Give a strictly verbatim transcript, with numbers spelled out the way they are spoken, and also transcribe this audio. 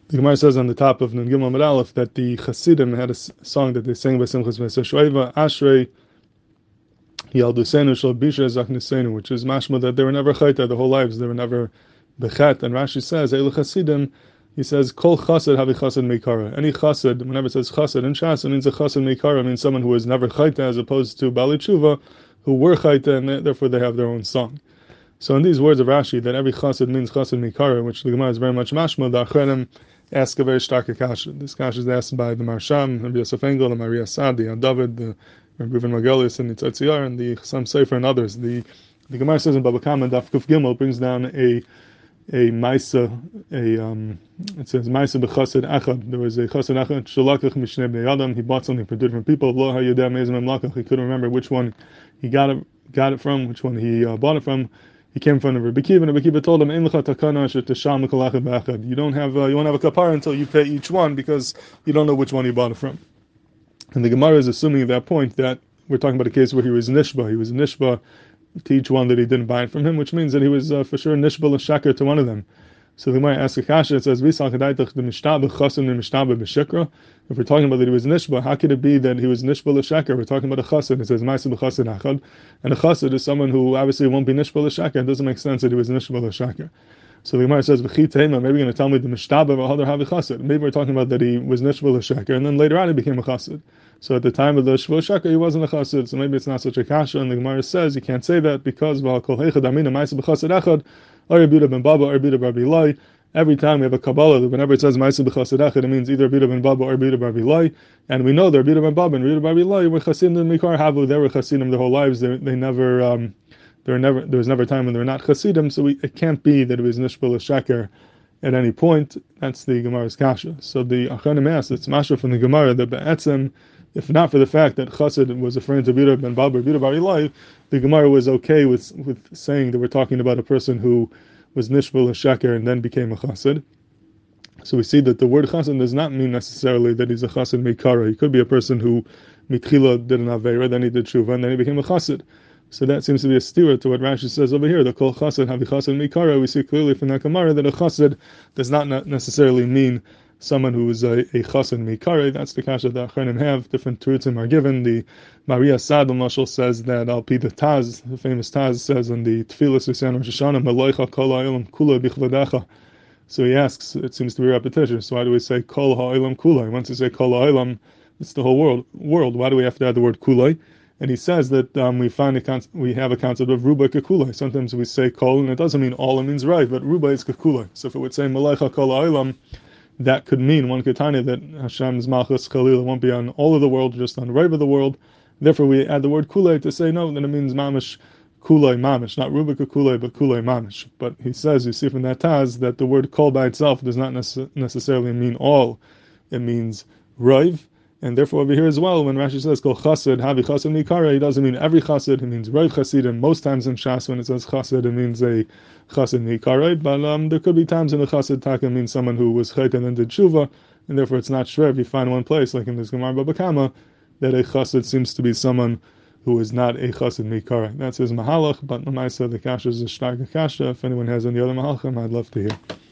The Gemara says on the top of Nun Gimel Amud Aleph that the Hasidim had a song that they sang by Simchas V'Seshoeva, Ashrei Yaldusenu Shal Bisha Zachnisenu, which is mashma that they were never chayta their whole lives, they were never bechet. And Rashi says, Eilu Hasidim, he says, Kol Chassid Havi Chassid Meikara. Any Chassid, whenever it says Chassid in Shas, it means a Chassid Meikara, means someone who was never chayta, as opposed to Bali Tshuva, who were chayta, and therefore they have their own song. So in these words of Rashi, that every Chassid means Chassid Meikara, which the Gemara is very much mashma, the Achrenim ask a very stark kasha. This kasha is asked by the Marsham, Rabbi Yosef Engel, the Maria Sadi, the David, the Rabbi Reuven Margolius, and the Tzatziar, and the Chassam Sefer, and others. The the Gemara says in Baba Kama, Daf Kuf Gimel, brings down a a Maisa, a um, it says Maisa b'Chassid Echad. There was a Chassid Echad Shalakach Mishnei Bnei Adam. He bought something from different people. Lo HaYodeh Meizem Lakach. He couldn't remember which one he got it got it from, which one he uh, bought it from. He came from Rabbi Kiva, and Rabbi Kiva told him, "Ein lecha takana shetasham l'kolachad b'achad." You don't have uh, you won't have a kapara until you pay each one, because you don't know which one you bought it from. And the Gemara is assuming at that point that we're talking about a case where he was nishba. He was nishba to each one that he didn't buy it from him, which means that he was uh, for sure nishba l'shaker to one of them. So the Gemara asks a kasha. It says, "V'sal kadaitach the mishtabah chasim the mishtabah b'shikra." If we're talking about that he was nishba, how could it be that he was nishba l'shaker? We're talking about a chassid. It says ma'aseh b'chassid achad, and a chassid is someone who obviously won't be nishba l'shaker. It doesn't make sense that he was nishba l'shaker. So the Gemara says, "V'chi teima." Maybe you're going to tell me the mishtabah v'hadar havi chassid. Maybe we're talking about that he was nishba l'shaker, and then later on he became a chassid. So at the time of the shvul shakar, he wasn't a chassid. So maybe it's not such a kasha. And the Gemara says you can't say that because v'al kol heichad amina ma'aseh b'chassid achad, or Rabbi ben Baba, or Rabbi Bar Bilai. Every time we have a Kabbalah, whenever it says Ma'aseh b'Chassid Echad, it means either Rabbi ben Baba or Rabbi Bar Bilai. And we know that Rabbi ben Baba and Rabbi Bar Bilai were Chassidim Mikar Havu. They were Chassidim their whole lives. They, they never, um, they were never, there was never a time when they were not Chassidim. So we, it can't be that it was Nishbal Shaker at any point. That's the Gemara's kasha. So the Achronim asks, it's Masha from the Gemara that Be'etzem, if not for the fact that Chassid was referring to Rabbi ben Baba or Rabbi Bar Bilai, the Gemara was okay with with saying that we're talking about a person who was nishbal shaker and then became a chassid. So we see that the word chassid does not mean necessarily that he's a chassid meikara. He could be a person who mitchila did an aveira, then he did tshuva, and then he became a chassid. So that seems to be a stira to what Rashi says over here. The kol chassid havi chassid meikara. We see clearly from that Gemara that a chassid does not necessarily mean someone who is a, a chassid meikara. That's the kasha that Achronim have. Different terutzim are given. The Maria Sad Mashal says that Al Pi the Taz, the famous Taz, says on the Tfilas Usan Rosh Hashanah, Maloicha Kol Ha'olam Kula Bichvadecha. So he asks, it seems to be repetitious. So why do we say Kol Ha'olam Kulai? Once we say Kol Ha'olam, it's the whole world. World. Why do we have to add the word Kulai? And he says that um, we find a con- we have a concept of Ruba Kekulai. Sometimes we say Kol, and it doesn't mean all. It means right, but Ruba is Kekulai. So if it would say Maloicha Kol Ha'olam, that could mean one could tell you that Hashem's Malchus Chalil won't be on all of the world, just on the right of the world. Therefore, we add the word kulei to say no, then it means mamish kulei mamish, not rubika kulei, but kulei mamish. But he says, you see from that Taz, that the word kol by itself does not nece- necessarily mean all. It means rive, and therefore over here as well, when Rashi says kol chassid havi chassid nikara, he doesn't mean every chassid. He means rive chasidim. Most times in Shas, when it says chassid, it means a chassid nikara. But um, there could be times in the chassid taka means someone who was chayt and then did tshuva, and therefore it's not shver if you find one place like in this Gemara Baba Kama that a chassid seems to be someone who is not a chassid mikara. That's his mahalach, but Lamaisa, the kasha is a shtark kasha. If anyone has any other mahalachim, I'd love to hear.